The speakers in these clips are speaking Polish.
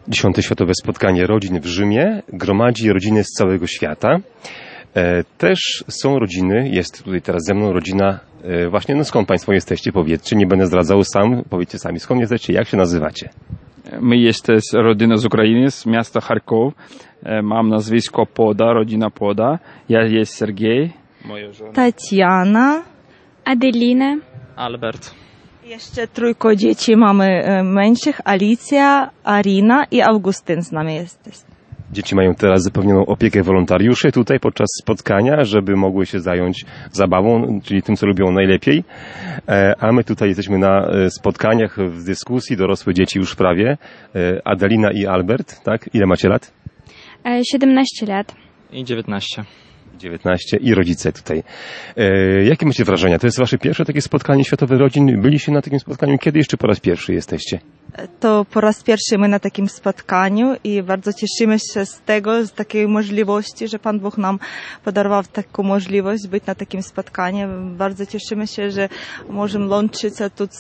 10. Światowe Spotkanie Rodzin w Rzymie gromadzi rodziny z całego świata. Też są rodziny, jest tutaj teraz ze mną rodzina, właśnie, no skąd Państwo jesteście, powiedzcie, nie będę zdradzał sam, powiedzcie sami, skąd jesteście, jak się nazywacie? My jesteśmy rodzina z Ukrainy, z miasta Charków. Mam nazwisko Poda, rodzina Poda. Ja jest Sergiej, moja żona. Tatiana. Adelina. Albert. Jeszcze trójko dzieci mamy mężnych, Alicja, Arina i Augustyn z nami jesteś. Dzieci mają teraz zapewnioną opiekę wolontariuszy tutaj podczas spotkania, żeby mogły się zająć zabawą, czyli tym, co lubią najlepiej. A my tutaj jesteśmy na spotkaniach, w dyskusji, dorosłe dzieci już prawie. Adelina i Albert, tak? Ile macie lat? 17 lat. I 19. 19 i rodzice tutaj. Jakie macie wrażenia? To jest wasze pierwsze takie spotkanie Światowe Rodzin? Byliście na takim spotkaniu kiedyś, czy po raz pierwszy jesteście? To po raz pierwszy my na takim spotkaniu i bardzo cieszymy się z tego, z takiej możliwości, że Pan Bóg nam podarował taką możliwość być na takim spotkaniu. Bardzo cieszymy się, że możemy łączyć się tu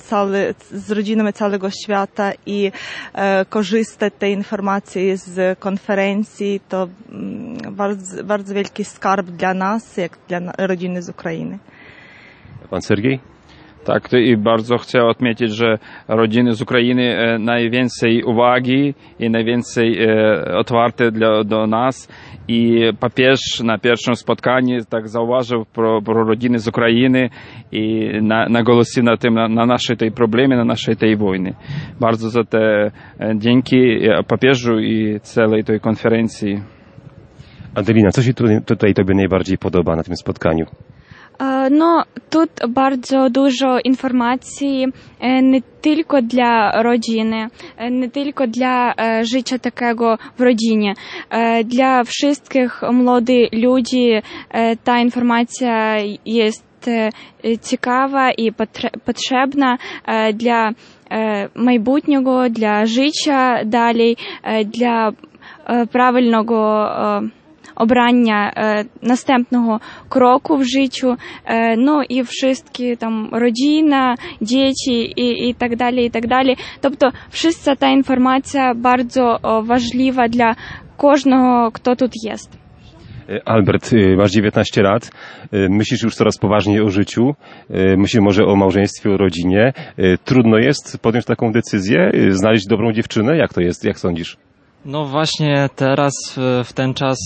z rodzinami całego świata i korzystać z tej informacji z konferencji. To bardzo, bardzo wielki skarb dla nas, jak dla rodziny z Ukrainy. Pan Sergiej? Tak, i bardzo chcę odmiecić, że rodziny z Ukrainy najwięcej uwagi i najwięcej otwarte do nas. I papież na pierwszym spotkaniu tak zauważył pro rodziny z Ukrainy i nagłosił na tym, na naszej tej problemie, na naszej tej wojnie. Bardzo za te dzięki papieżu i całej tej konferencji. Adelina, co się tutaj Tobie najbardziej podoba na tym spotkaniu? No, тут bardzo dużo informacji nie tylko dla rodziny, nie tylko dla życia takiego w rodzinie. Dla wszystkich młodych ludzi ta informacja jest ciekawa i potrzebna dla майбутнього, для życia dalej, dla правильного обрання następnego kroku w życiu, no i wszystkie tam rodzina, dzieci i tak dalej, i tak dalej. Тобто, wszystka ta informacja bardzo ważliwa dla każdego, kto тут jest. Albert, masz 19 lat, myślisz już coraz poważniej o życiu, myślisz może o małżeństwie, o rodzinie. Trudno jest podjąć taką decyzję, znaleźć dobrą dziewczynę? Jak to jest, jak sądzisz? No właśnie teraz, w ten czas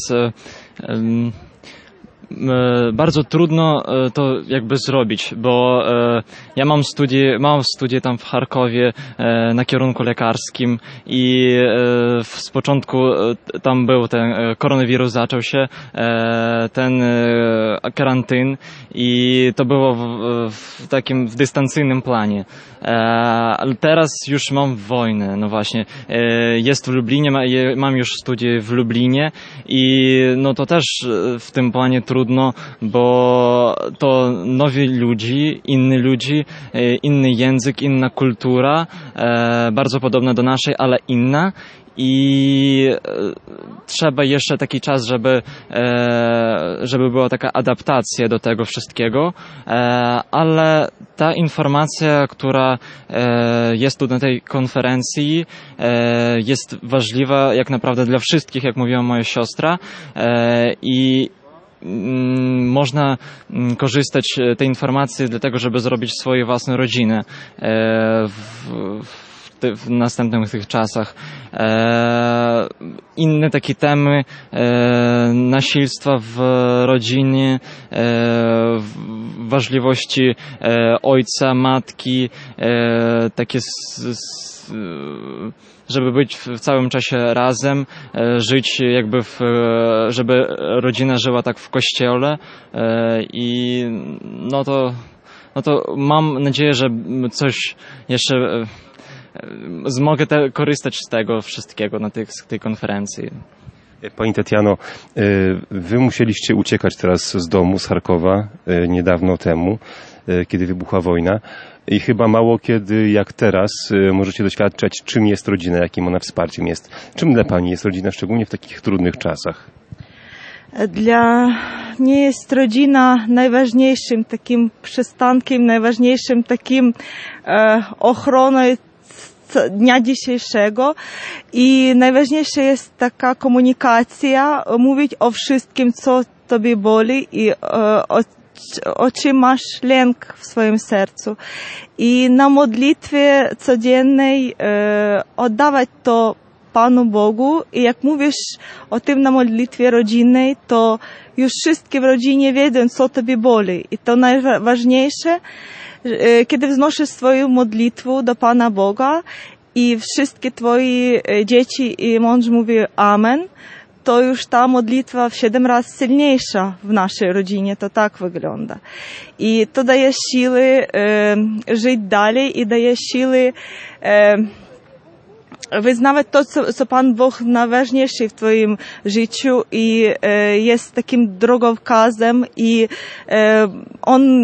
bardzo trudno to jakby zrobić, bo ja mam studię tam w Charkowie na kierunku lekarskim i z początku tam był ten koronawirus, zaczął się ten karantyn i to było w takim dystancyjnym planie. Ale teraz już mam wojnę, no właśnie. Jest w Lublinie, mam już studię w Lublinie i no to też w tym planie trudno, bo to nowi ludzi, inni ludzi, inny język, inna kultura, bardzo podobna do naszej, ale inna. I trzeba jeszcze taki czas, żeby była taka adaptacja do tego wszystkiego, ale ta informacja, która jest tu na tej konferencji, jest ważliwa jak naprawdę dla wszystkich, jak mówiła moja siostra, i można korzystać z tej informacji dlatego, żeby zrobić swoją własną rodzinę w następnych tych czasach. Inne takie temy nasilstwa w rodzinie, ważliwości ojca, matki, takie żeby być w całym czasie razem, żyć jakby żeby rodzina żyła tak w kościele i no to mam nadzieję, że coś jeszcze mogę korzystać z tego wszystkiego na tej konferencji. Pani Tatiano, wy musieliście uciekać teraz z domu, z Charkowa, niedawno temu, kiedy wybuchła wojna. I chyba mało kiedy, jak teraz, możecie doświadczać, czym jest rodzina, jakim ona wsparciem jest. Czym dla Pani jest rodzina, szczególnie w takich trudnych czasach? Dla mnie jest rodzina najważniejszym takim przystankiem, najważniejszym takim ochroną dnia dzisiejszego i najważniejsza jest taka komunikacja, mówić o wszystkim, co tobie boli i o czym masz lęk w swoim sercu. I na modlitwie codziennej oddawać to Panu Bogu i jak mówisz o tym na modlitwie rodzinnej, to już wszystkie w rodzinie wiedzą, co tobie boli. I to najważniejsze, kiedy wznosisz swoją modlitwę do Pana Boga i wszystkie twoje dzieci i mąż mówią amen, to już ta modlitwa w 7 razy silniejsza w naszej rodzinie, to tak wygląda. I to daje siły żyć dalej i daje siły wyznawać to, co Pan Bóg najważniejszy w twoim życiu i jest takim drogowskazem i On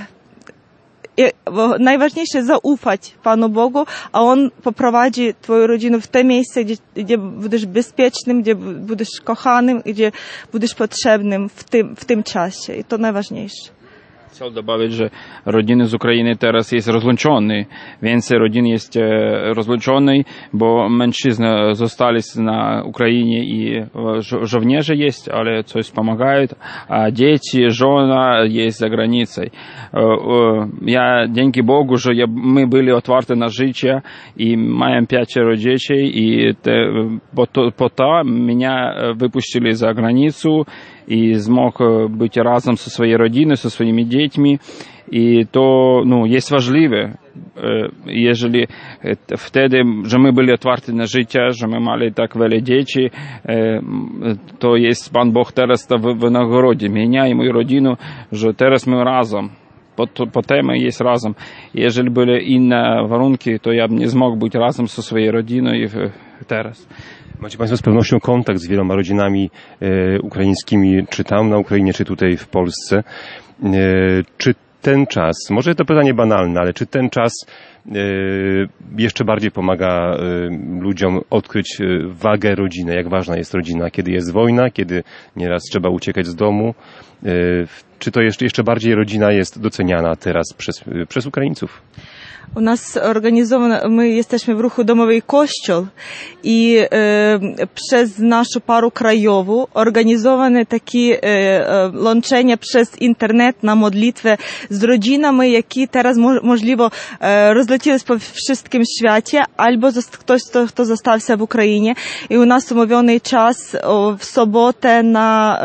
najważniejsze zaufać Panu Bogu, a On poprowadzi twoją rodzinę w te miejsce, gdzie będziesz bezpiecznym, gdzie będziesz kochanym, gdzie będziesz potrzebnym w tym czasie. I to najważniejsze. Chciał dodawać, że rodziny z Ukrainy teraz jest rozłączone. Więcej rodzin jest rozłączonych, bo mężczyźni zostali na Ukrainie i żołnierze jest, ale coś pomagają, a dzieci, żona jest za granicą. Ja dzięki Bogu, że my byli otwarte na życie i mają 5 dzieci i po to mnie wypuścili za granicę i mógł być razem ze swoją rodziną, ze swoimi dziećmi. I to jest ważliwe, jeżeli wtedy, że my byli otwarci na życie, że my mieli tak wiele dzieci, to jest Pan Bóg teraz to wynagrodzi mnie i moją rodzinę, że teraz my razem. Potem jest razem. Jeżeli były inne warunki, to ja nie mógł być razem ze swoją rodziną i teraz. Macie Państwo z pewnością kontakt z wieloma rodzinami ukraińskimi, czy tam na Ukrainie, czy tutaj w Polsce. Czy ten czas, może to pytanie banalne, ale czy ten czas jeszcze bardziej pomaga ludziom odkryć wagę rodziny, jak ważna jest rodzina, kiedy jest wojna, kiedy nieraz trzeba uciekać z domu? Czy to jeszcze bardziej rodzina jest doceniana teraz przez Ukraińców? U nas organizowane, my jesteśmy w ruchu Domowy Kościół i przez naszą parę krajową organizowane takie łączenia przez internet na modlitwę z rodzinami, jakie teraz możliwe rozleciły po wszystkim świecie, albo ktoś, kto został w Ukrainie. I u nas umówiony czas w sobotę na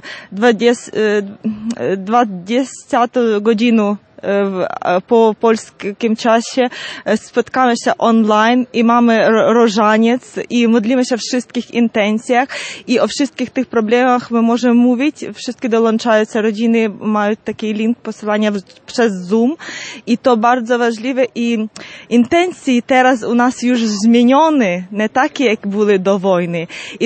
20 godzinę po polskim czasie spotkamy się online i mamy różaniec i modlimy się o wszystkich intencjach i o wszystkich tych problemach my możemy mówić. Wszystkie dołączające rodziny mają taki link posyłania przez Zoom i to bardzo ważliwe i intencje teraz u nas już zmienione, nie takie jak były do wojny i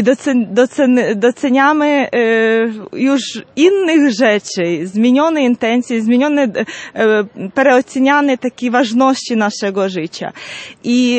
doceniamy już innych rzeczy, zmienione intencje, zmienione preoceniane takie ważności naszego życia. I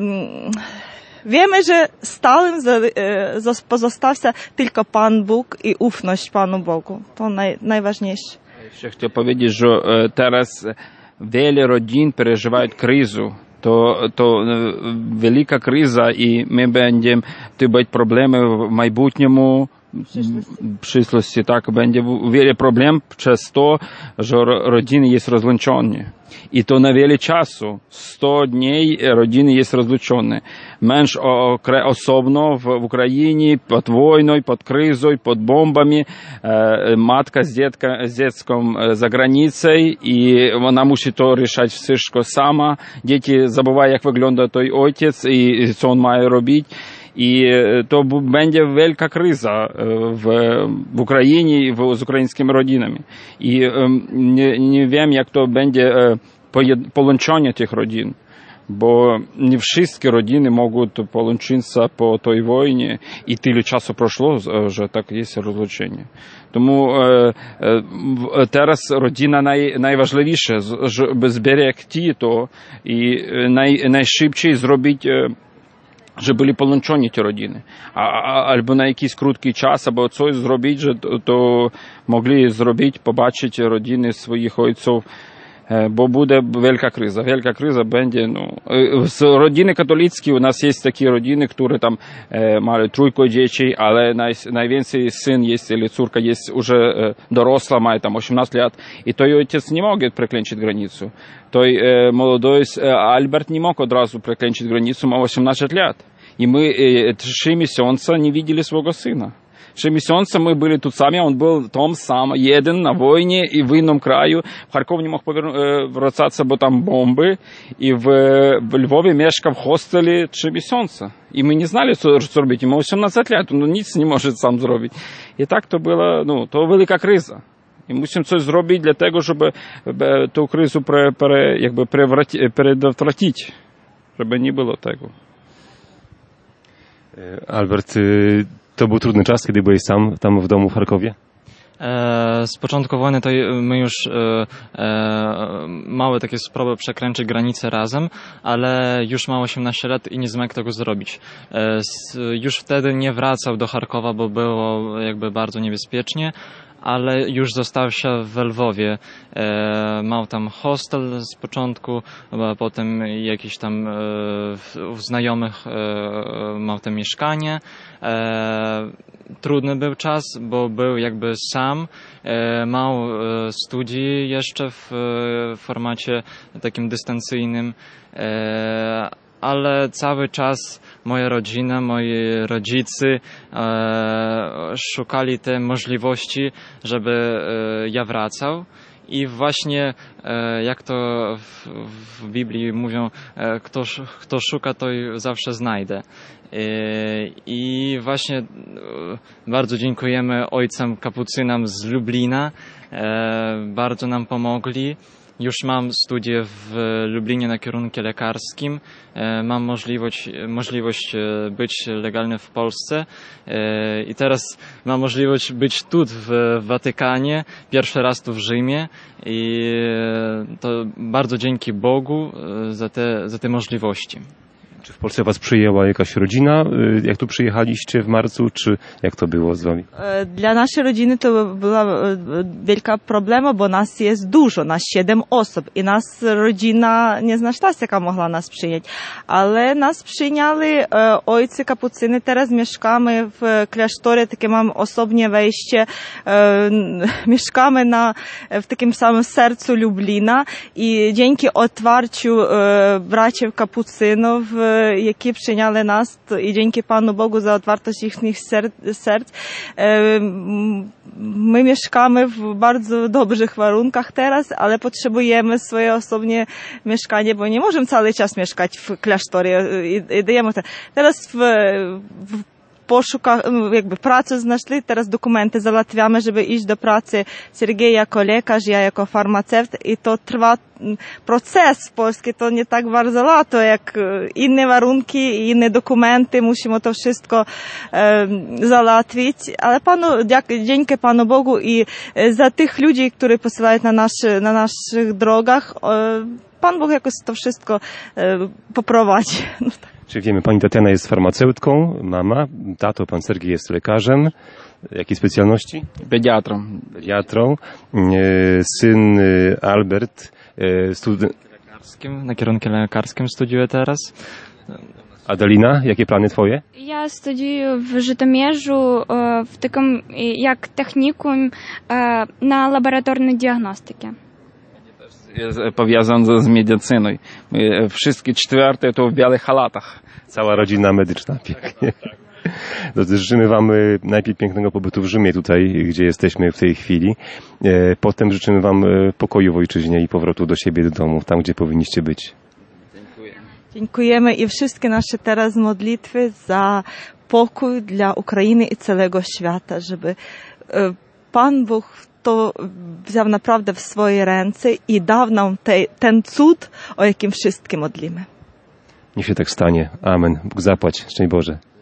wiemy, że stałym pozostał tylko Pan Bóg i ufność Panu Bogu. To najważniejsze. Jeszcze chciałem powiedzieć, że teraz wiele rodzin przeżywają kryzę. To wielka kryza i my będziemy mieć problemy w майбутньому. W przyszłości tak będzie wiele problemów przez to, że rodziny są rozłączone. I to na wiele czasu. 100 dni rodziny jest rozłączone. Męż osobno w Ukrainie, pod wojną, pod kryzą, pod bombami, matka z dzieckiem za granicą i ona musi to решать wszystko sama. Dzieci zabywają, jak wygląda той ojciec i co on ma robić. I to będzie wielka kryza w Ukrainie i z ukraińskimi rodzinami. I nie wiem, jak to będzie połączenie tych rodzin, bo nie wszystkie rodziny mogą połączyć się po tej wojnie i tyle czasu przeszło, że tak jest rozłączenie. Тому teraz rodzina najważniejsza, żeby зберегти to i najszybciej zrobić, że byli połączone te rodziny. Albo na jakiś krótki czas, albo coś zrobić, że to mogli zrobić, pobaczyć rodziny swoich ojców bo będzie wielka kryza. Wielka kryza będzie, z rodziny katolickiej u nas jest takie rodziny, które tam mają trójkę dzieci, ale najwięcej syn jest, или córka jest już dorosła, ma tam 18 lat i to ojciec nie może przekręcić granicę. To молодой Albert nie mógł od razu przekręcić granicę, ma 18 lat. I my 3 miesiące nie widzieli swojego syna. 3 miesiące my byli tu sami, on był tam sam, jeden na wojnie i w innym kraju. W Charkowie nie mógł wracać, bo tam bomby. I w Lwowie mieszkał w hostelu 3 miesiące. I my nie znali, co zrobić. I ma 18 lat, nic nie może sam zrobić. I tak to była, to wielka kryza. I musimy coś zrobić dla tego, żeby tę kryzę предотвратить, żeby nie było tego. Albert, to był trudny czas, kiedy byłeś sam tam w domu w Charkowie? Z początku wojny to my już małe takie spróby przekręcić granice razem, ale już ma 18 lat i nie zmógł tego zrobić. Już wtedy nie wracał do Charkowa, bo było jakby bardzo niebezpiecznie, ale już został się w Lwowie. Miał tam hostel z początku, a potem jakiś tam u znajomych miał tam mieszkanie. Trudny był czas, bo był jakby sam, miał studii jeszcze w formacie takim dystancyjnym, ale cały czas moja rodzina, moi rodzice szukali te możliwości, żeby ja wracał. I właśnie jak to w Biblii mówią, kto szuka, to zawsze znajdzie. I właśnie bardzo dziękujemy ojcom kapucynom z Lublina, bardzo nam pomogli. Już mam studię w Lublinie na kierunku lekarskim, mam możliwość być legalny w Polsce i teraz mam możliwość być tu w Watykanie, pierwszy raz tu w Rzymie i to bardzo dzięki Bogu za te możliwości. Czy w Polsce was przyjęła jakaś rodzina, jak tu przyjechaliście w marcu, czy jak to było z wami? Dla naszej rodziny to była wielka problema, bo nas jest dużo, nas 7 osób i nas rodzina nie znalazła, jaka mogła nas przyjąć. Ale nas przyjęli ojcy kapucyny, teraz mieszkamy w klasztorze, takie mam osobne wejście, mieszkamy w takim samym sercu Lublina i dzięki otwarciu braci kapucynów, які przyjęli nas i dzięki Panu Bogu za otwartość ich serc. My mieszkamy w bardzo dobrych warunkach teraz, ale potrzebujemy swoje osobne mieszkanie, bo nie możemy cały czas mieszkać w klasztorze. Teraz w poszukach, jakby pracę znaleźli, teraz dokumenty załatwiamy, żeby iść do pracy. Sergiej jako lekarz, ja jako farmaceut i to trwa proces polski, to nie tak bardzo lato, jak inne warunki, inne dokumenty, musimy to wszystko załatwić, ale dzięki Panu Bogu i za tych ludzi, którzy posyłają na naszych drogach, Pan Bóg jakoś to wszystko poprowadzi. Czyli wiemy, pani Tatiana jest farmaceutką, mama, tato, pan Sergiej jest lekarzem. Jakiej specjalności? Pediatrą. Syn Albert na kierunku lekarskim studiuje teraz. Adelina, jakie plany twoje? Ja studiuję w Żytomierzu w takim jak technikum na laboratornej diagnostyce. Jest powiązane z medycyną. My wszystkie czwarte to w białych halatach. Cała rodzina medyczna, pięknie. Życzymy wam najpierw pięknego pobytu w Rzymie tutaj, gdzie jesteśmy w tej chwili. Potem życzymy wam pokoju w ojczyźnie i powrotu do siebie, do domu, tam gdzie powinniście być. Dziękujemy i wszystkie nasze teraz modlitwy za pokój dla Ukrainy i całego świata, żeby Pan Bóg to wziął naprawdę w swoje ręce i dał nam ten cud, o jakim wszystkie modlimy. Niech się tak stanie. Amen. Bóg zapłać. Szczęść Boże.